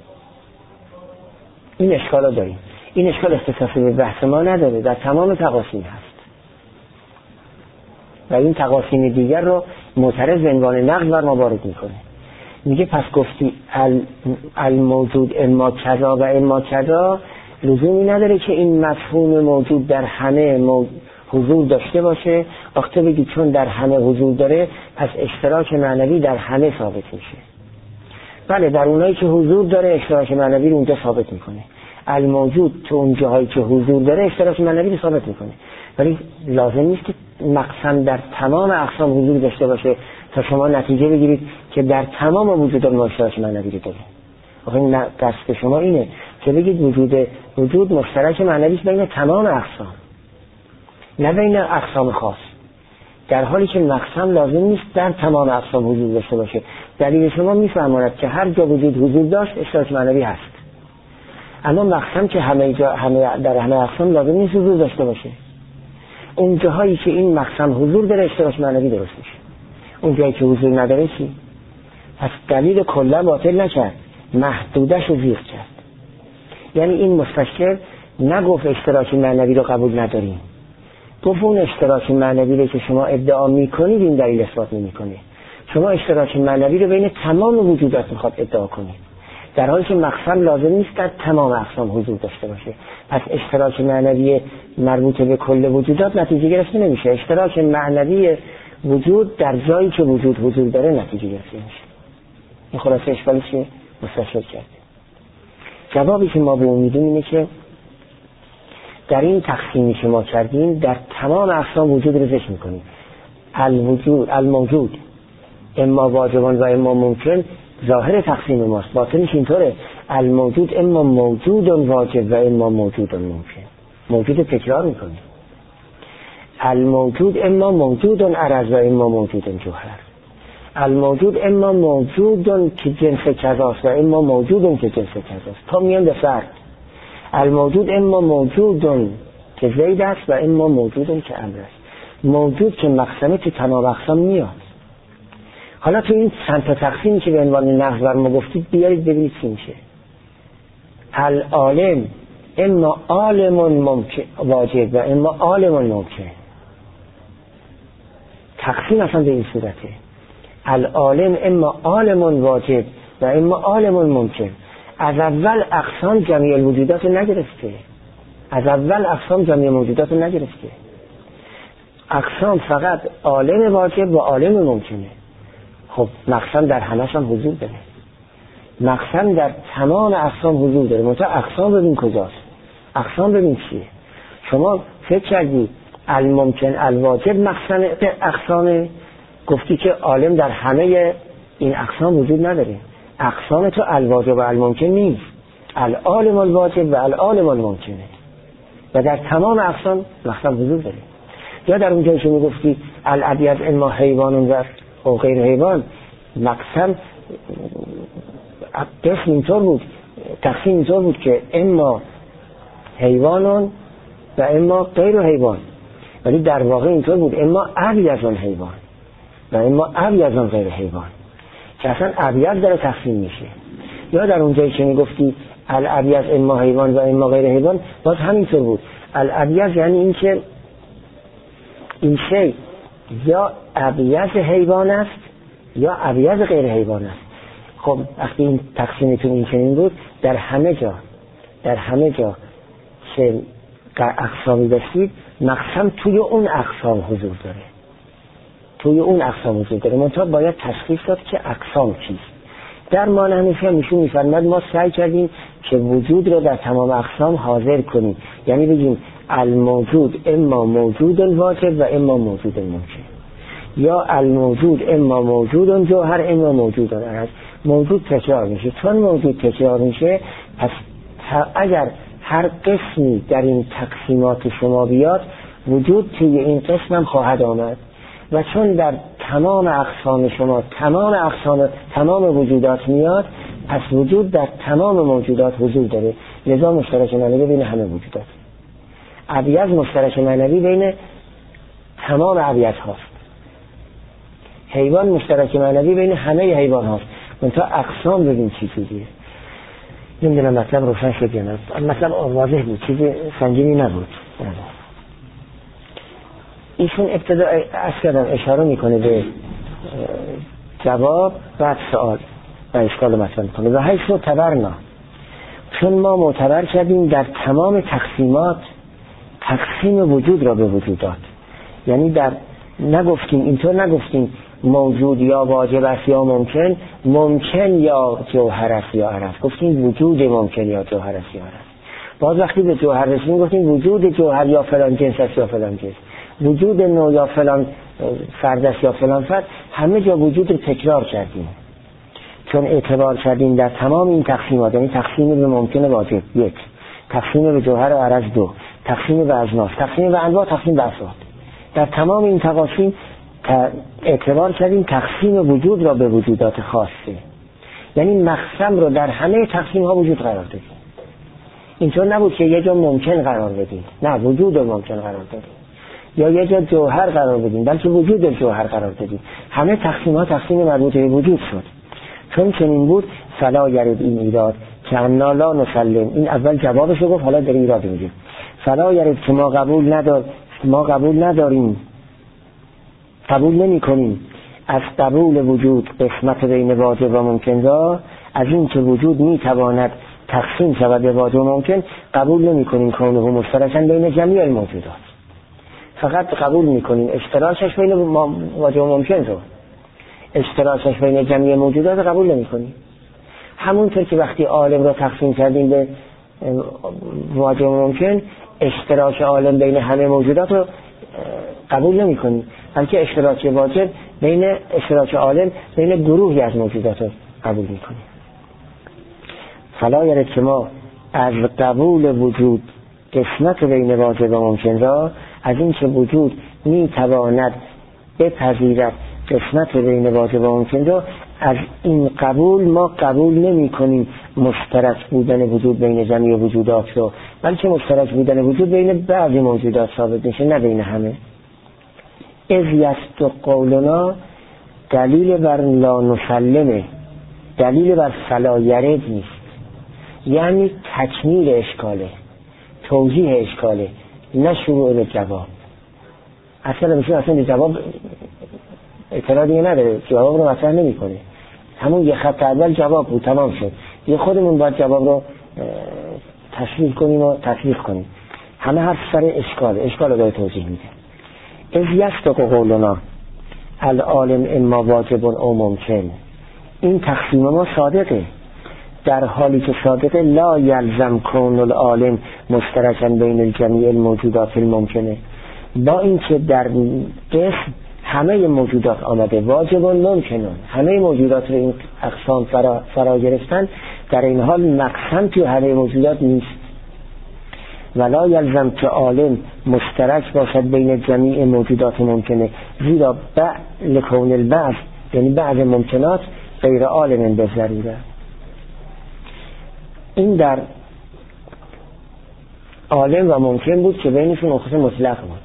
این اشکال رو داریم. این اشکال اختصاصی به بحث ما نداره، در تمام تقاسیم هست و این تقاسیم دیگر رو معترض به عنوان نقد بر ما وارد میکنه. میگه پس گفتی الموجود اما کذا و اما کذا، لزومی نداره که این مفهوم موجود در همه حضور داشته باشه. وقتی بگی چون در همه حضور داره پس اشتراک معنوی در همه ثابت میشه. بله، در اونایی که حضور داره اشتراک معنوی رو اونجا ثابت میکنه. الموجود تو اون جاهایی که حضور داره اشتراک معنوی رو ثابت میکنه، ولی لازم نیست که مقسم در تمام اقسام حضور داشته باشه تا شما نتیجه بگیرید که در تمام وجودات ما اشتراک معنوی رو داریم. آخه دست شما اینه که بگید وجود مشترک معنوی بین تمام اقسام، نه بین اقسام خاص، در حالی که مقسم لازم نیست در تمام اقسام حضور داشته باشه. دلیل شما میفهماند که هر جا وجود حضور داشت اشتراک معنوی هست، اما مقسم که در همه اقسام لازم نیست حضور داشته باشه. اون جاهایی که این مقسم حضور داره اشتراک معنوی درست میشه، اون جایی که حضور نداره چی؟ پس دلیل کلا باطل نکرد، محدودش رو زیر کرد. یعنی این مستشکل نگفت اشتراک معنوی رو قبول نداریم، گفت اون اشتراک معنوی رو که شما ادعا میکنید این دلیل اثبات نمیکنه. شما اشتراک معنوی رو بین تمام وجودات میخواد ادعا کنید، در حالی که مقسم لازم نیست در تمام اقسام حضور داشته باشه. پس اشتراک معنوی مربوط به کل وجودات نتیجه گرفته نمیشه. اشتراک معنوی وجود در جایی که وجود حضور داره نتیجه گرفته میشه. این خلاصه اشکالی که مستشکل کرده. جوابی که ما به اون میدیم اینه که در این تقسیمی که ما کردیم در تمام اقسام وجود رو ذکر میکنیم. الموجود اما واجبان و اما ممکن ظاهر تقسیم ماست، باطنش اینطوره. الموجود اما موجود واجب و اما موجود ممکن. موجود تکرار میکنیم. الموجود اما موجود عرض و اما موجود جوهر. الموجود اما موجود که جنس کذاست و اما موجود که جنس کذاست، تا میان به فرد. الموجود اما موجود که زید است و اما موجود که امر است. موجود که مقسمه تو تمام اقسام میاد. حالا تو این چند تا تقسیمی که به عنوان نقض بر ما گفتید بیارید ببینید چی میشه. العالم اما عالم ممکن واجب و اما عالم ممکن. تقسیم اصلا به این صورته. العالم اما عالم واجب و اما عالم ممکن. از اول اقسام جمعی الوجودات نگرفته. از اول اقسام جمعی موجودات نگرفته. اقسام فقط عالم واجب و عالم ممکنه. خب مقسم در همش هم حضور داره. مقسم در تمام اقسام حضور داره. منتها اقسام ببین کجاست. اقسام ببین چیه. شما فکر کردی الممکن الواجب مقسم اقسامه، گفتی که عالم در همه این اقسام وجود نداره. اقسام تو الواجب و الممکن نیست، العالم الواجب و العالم الممکنه و در تمام اقسام مقسم حضور داره. یا در اونجایی که میگفتی الابیض اما حیوان و غیر حیوان، مقسم قسم اینطور بود، تقسیم اینطور بود که اما حیوانون و اما غیر حیوان، ولی در واقع اینطور بود اما ابیض حیوان و اما ابیض غیر حیوان، که اصلا ابیض داره تقسیم میشه. یا در اونجایی که میگفتی الابیض اما حیوان و اما غیر حیوان، باز همینطور بود. الابیض یعنی این که این شی یا ابیض حیوان است یا ابیض غیر حیوان است. خب وقتی این تقسیمتون این چنین بود، در همه جا که اقسامی داشتید، مقسم توی اون اقسام حضور داره. منتها باید تشخیص داد که اقسام چیست. در مان همیشه میشون میفرماد ما سعی کردیم که وجود رو در تمام اقسام حاضر کنیم، یعنی بگیم الموجود اما موجود واجب و اما موجود ممکن، یا الموجود اما موجود جوهر اما موجود عرض. موجود تکرار میشه. چون موجود تکرار میشه، پس اگر هر قسمی در این تقسیمات شما بیاد، وجود توی این قسم هم خواهد آمد. و چون در تمام اقسام شما تمام وجودات میاد، پس وجود در تمام موجودات حضور داره. لذا مشترک معنوی بین همه وجودات. ابیض مشترک معنوی بین تمام ابیض هاست، حیوان مشترک معنوی بین همه حیوان هاست. منتها اقسام ببین چی چیزیه. نمیدونم مطلب روشن شد یا نه. مطلب واضح بود، چیز سنگینی نبود. ایشون ابتدا اصلا اشاره میکنه به جواب بعد سوال و اشکال مطلب میکنه و حیث معتبرنا، چون ما معتبر کردیم در تمام تقسیمات تقسیم وجود را به وجودات. یعنی در نگفتیم، اینطور نگفتیم موجود یا واجب است یا ممکن، ممکن یا جوهر است یا عرض، گفتیم وجود ممکن یا جوهر است یا عرض. باز وقتی به جوهر رسیدیم گفتیم وجود جوهر یا فلان جنس است یا فلان جنس، وجود نوع یا فلان فرد است یا فلان فرد. همه جا وجود رو تکرار کردیم چون اعتبار کردیم در تمام این تقسیمات، یعنی تقسیم به ممکن واجب یک، تقسیم به جوهر و عرض دو، تقسیم به اجناس، تقسیم به انواع، تقسیم به افراد. در تمام این تقاسیم اعتبار کردیم تقسیم وجود را به وجودات خاصه، یعنی مقسم رو در همه تقسیم ها وجود قرار دادیم. اینطور نبود که یه جا ممکن قرار بدیم، نه وجود ممکن قرار دادیم، یا یه جا جوهر قرار بدیم، بلکه وجود جوهر قرار دادیم. همه تقسیم ها تقسیم مربوط به وجود شد. چون چنین بود فلا یرد این ایراد که انا لا نسلم. این اول جوابش رو گفت، حالا در ایراد میگه فلا یرد که ما قبول نداریم، قبول نمی کنیم از قبول وجود قسمت بین واجب و ممکن را، از این که وجود می تواند تقسیم شود به واجب و ممکن، قبول نمی کنیم کونه مشترکاً بین جمیع الموجودات. فقط قبول می کنیم اشتراکش بین واجب و ممکن رو، اشتراکش بین جمیع موجودات قبول نمی کنیم. همونطور که وقتی عالم را تقسیم کردیم به واجب و ممکن، اشتراک عالم بین همه موجودات رو قبول نمی کنیم، بلکه اشتراک واجب بین اشتراک عالم بین گروهی از موجودات رو قبول می کنیم. فلا یرد که ما از قبول وجود قسمت بین واجب و ممکن را، از این که وجود می تواند بپذیرد قسمت بین واجب و ممکن را، از این قبول ما قبول نمی کنیم مشترک بودن وجود بین جمیع وجودات رو، بلکه مشترک بودن وجود بین بعضی موجودات ثابت میشه، نه بین همه. اذ یست قولنا دلیل بر لا نسلمه، دلیل بر فلا یرد نیست، یعنی تکمیل اشکاله، توضیح اشکاله، نه شروع به جواب. اصلا به جواب اعتراضی نداره، جواب رو مطرح نمی‌کنه. همون یه خط اول جواب بود، تمام شد. یه خودمون باید جواب رو تشریح کنیم و تطبیق کنیم. همه حرف سر اشکال رو داره توضیح میده. از یصدق قولنا العالم اما واجب او ممکن، این تقسیم ما صادقه، در حالی که صادقه لا یلزم کون العالم مشترکاً بین جمیع الموجودات الممکنه. با این که در قسم همه موجودات آمده واجب و ممکنون، همه موجودات رو این اقسام فرا گرفتن، در این حال مقسم توی همه موجودات نیست. ولا یلزم که عالم مشترک باشد بین جمیع موجودات ممکنه، زیرا لکون البعض، یعنی بعض ممکنات غیر عالم به ضروره. این در عالم و ممکن بود که بینشون اخص مطلق بود.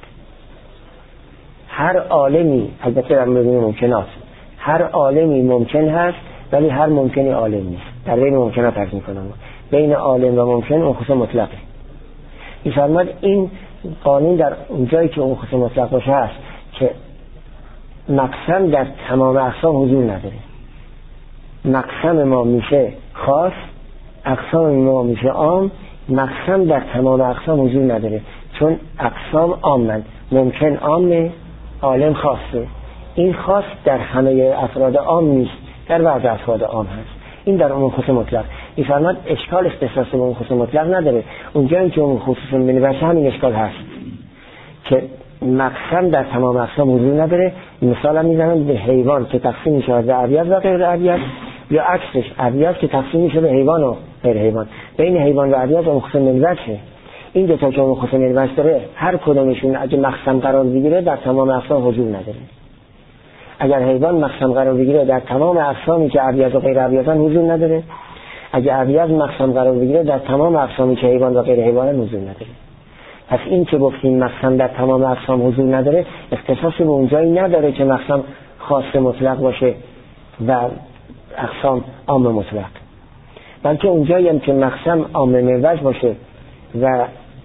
هر عالمی، البته در مورد ممکنات، هر عالمی ممکن هست ولی هر ممکنی عالم نیست. در بین ممکنات فرق میکنم، بین عالم و ممکن اخص مطلقه. این فرماد این قانون در اونجایی که اون خصوص مطلق باشه هست که مقسم در تمام اقسام حضور نداره. مقسم ما میشه خاص، اقسام ما میشه عام، مقسم در تمام اقسام حضور نداره، چون اقسام عامن، ممکن عامه، عالم خاصه. این خاص در همه افراد عام نیست، در بعض افراد عام هست. این در اون خصوص مطلق. این فرماد اشکال اختصاص به اون خصوص مطلق نداره. اونجایی که اون خصوص بنویسه همین اشکال هست که مقسم در تمام اقسام حضور نداره. مثال هم میزنم به حیوان که تقسیم میشه به ابیض و غیر ابیض، یا عکسش ابیض که تقسیم میشه به حیوان و غیر حیوان. بین حیوان و ابیض اون خصوص بنویسه. این دو تا که اون خصوص بنویسه داره، هر کدومشون اگه مقسم قرار بگیره در تمام اقسام حضور نداره. اگر حیوان مقسم قرار بگیره در تمام اقسامی که ابیض و غیر ابیضن حضور نداره، اگر ابیض مقسم قرار بگیره در تمام اقسامی که حیوان و غیر حیوان حضور نداره. پس این که گفتیم مقسم در تمام اقسام حضور نداره اختصاص به اونجایی نداره که مقسم خاص مطلق باشه و اقسام عام مطلق، بلکه اونجایی هم که مقسم عام موج باشه و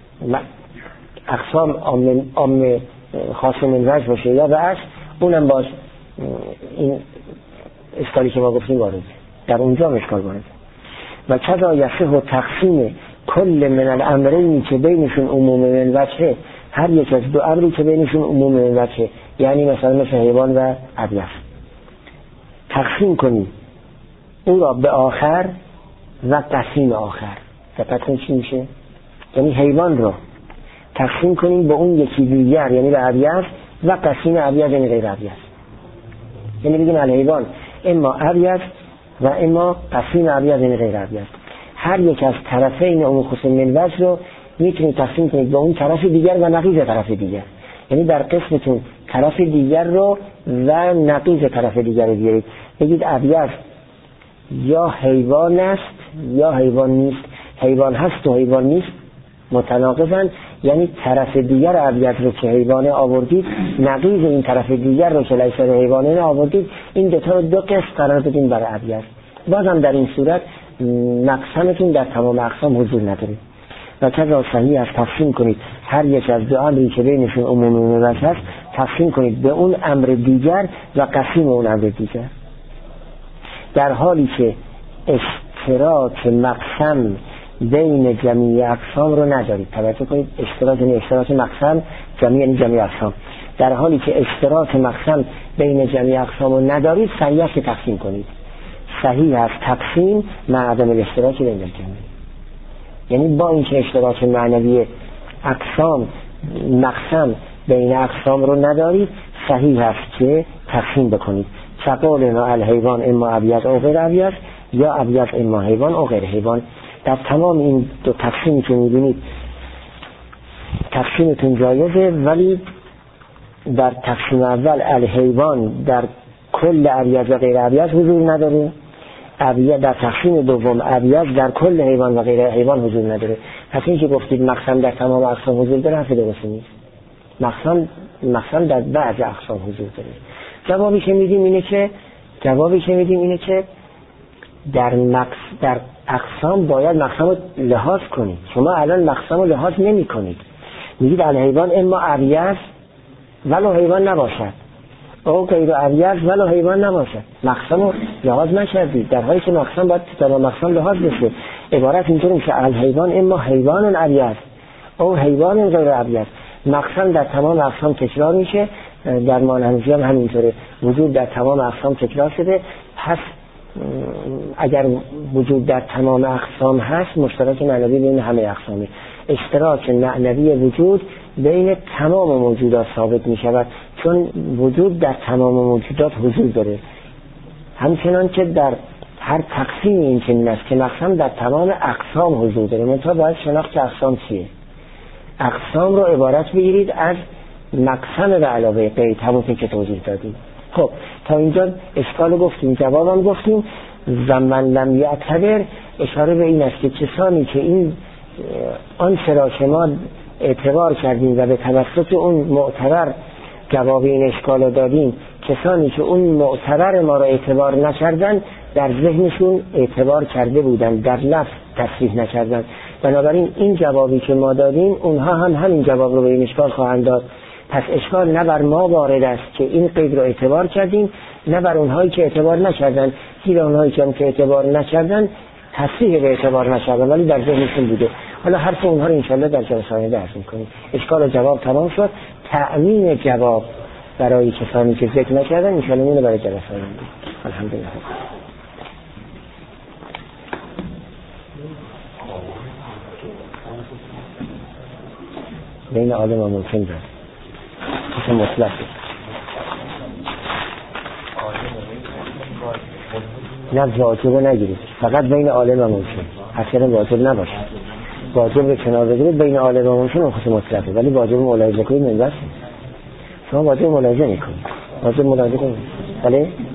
اقسام عام خاص موج باشه یا به اصل اونم باز این اشکالی که ما گفتیم وارده، در اونجا اشکال وارده. و کذا یصح تقسیم کل من الامرین که بینشون عموم من وجهه، هر یک از دو امری که بینشون عموم من وجهه، یعنی مثلا مثل حیوان و ابیض تقسیم کنیم او را به آخر و قسیم آخر. دقیقاً چی میشه؟ یعنی حیوان را تقسیم کنیم به اون یکی دیگر یعنی به ابیض و قسیم ابیض یعنی غیر ابیض، یعنی بگیم الحیوان اما ابیض و اما قسیم ابیض یعنی غیر ابیض. هر یک از طرفین اون خصوص من وجه رو میتونید تقسیم کنید به اون طرف دیگر و نقیض طرف دیگر، یعنی در قسمتون طرف دیگر رو و نقیض طرف دیگر رو بیارید، بگید ابیض یا حیوان است یا حیوان نیست، حیوان هست و حیوان نیست متناقضن، یعنی طرف دیگر ابیض رو که حیوانه آوردید نقیض این طرف دیگر رو که لیس حیوانه آوردید، این دوتا رو دو قسم قرار بدین برای ابیض. بازم در این صورت مقسمتون در تمام اقسام حضور نداره. و کذا صحیح است تقسیم کنید هر یک از دو امری که بینشون عموم موج هست تقسیم کنید به اون امر دیگر و قسیم اون امر دیگر، در حالی که اشتراک مقسم بین جمیع اقسام رو ندارید. توجه کنید، اشتراک مقسم جمیع اقسام، در حالی که اشتراک مقسم بین جمیع اقسام رو ندارید صحیح است که تقسیم کنید. صحیح است تقسیم مع عدم الاشتراک بین الجمیع، یعنی با اینکه اشتراک معنوی اقسام مقسم بین اقسام رو ندارید صحیح است که تقسیم بکنید. فقالنا الحیوان اما ابیض او غیر ابیض یا ابیض اما حیوان او غیر حیوان. در تمام این دو تقسیمی که می‌بینید تقسیمتون جایزه، ولی در تقسیم اول الحیوان در کل ابیض و غیر ابیض حضور نداره، در تقسیم دوم ابیض در کل حیوان و غیر حیوان حضور نداره. پس این که گفتید مقسم در تمام اقسام حضور داره حرف درست نیست، مقسم در بعض اقسام حضور داره. جوابی که میدیم اینه که در اقسام باید مقسم رو لحاظ کنید. شما الان مقسم رو لحاظ نمی کنید، میگید الحیوان اما ابیض ولو حیوان نباشد او غیر ابیض ولو حیوان نباشد، مقسم رو لحاظ نکردید، در حالی که مقسم باید در مقسم لحاظ بشه. عبارت اینطوری که الحیوان اما حیوان ابیض او حیوان غیر ابیض، مقسم در تمام اقسام تکرار میشه. در مانحنفی هم همینطوره، وجود در تمام اقسام تکرار شده. پس اگر وجود در تمام اقسام هست مشترک معنوی بین همه اقسامه، اشتراک معنوی وجود بین تمام موجودات ثابت می شود، چون وجود در تمام موجودات حضور داره. همچنان که در هر تقسیم این چنین است که مقسم در تمام اقسام حضور داره، منتها باید شناخت که اقسام چیه. اقسام رو عبارت بگیرید از مقسم به علاوه قید، همون که توضیح دادیم. خب تا اینجا اشکال گفتیم، جوابم گفتیم. زمن لم یعتبر اشاره به این است که کسانی که این آنچه را که ما اعتبار کردیم و به توسط اون معتبر جواب این اشکال رو دادیم، کسانی که اون معتبر ما را اعتبار نکردن در ذهنشون اعتبار کرده بودن، در لفظ تصریح نکردن. بنابراین این جوابی که ما دادیم اونها هم همین جواب رو به این اشکال خواهند داد. پس اشکال نه بر ما وارد است که این قید رو اعتبار کردیم، نه بر اونهایی که اعتبار نکردن، زیرا اونهایی که اعتبار نکردن تصریح به اعتبار نکردن ولی در ذهنشون بوده. حالا حرف اونها رو انشالله در جلسه آینده عرض می‌کنیم. اشکال و جواب تمام شد. تأمین جواب برای کسانی که ذکر نکردن انشالله میونه برای جلسه آینده. الحمدلله. بین عالم و ممکن دارد کسی مطلق نه واجب نگیرید، فقط بین عالم و ممکن، اصلا واجب نباشه. واجب به کنار بگیرید، بین عالم و ممکن اون خصوص مطلقه، ولی واجب ملاحظه کنید منبست. شما واجب ملاحظه میکنید، واجب ملاحظه کنید، ولی